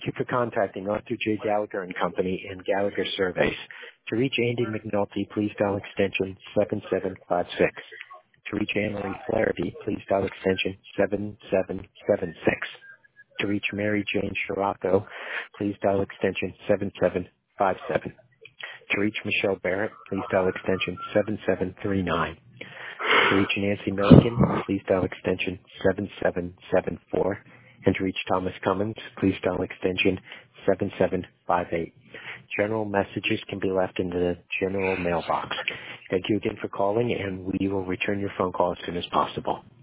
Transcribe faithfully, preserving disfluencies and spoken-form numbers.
you for contacting Arthur J. Gallagher and Company and Gallagher Surveys. To reach Andy McNulty, please dial extension seven seven five six. To reach Anne-Marie Flaherty, please dial extension seven seven seven six. To reach Mary Jane Shirako, please dial extension seven seven five seven. To reach Michelle Barrett, please dial extension seven seven three nine. To reach Nancy Milligan, please dial extension seven seven seven four. And to reach Thomas Cummins, please dial extension seven seven five eight. General messages can be left in the general mailbox. Thank you again for calling, and we will return your phone call as soon as possible.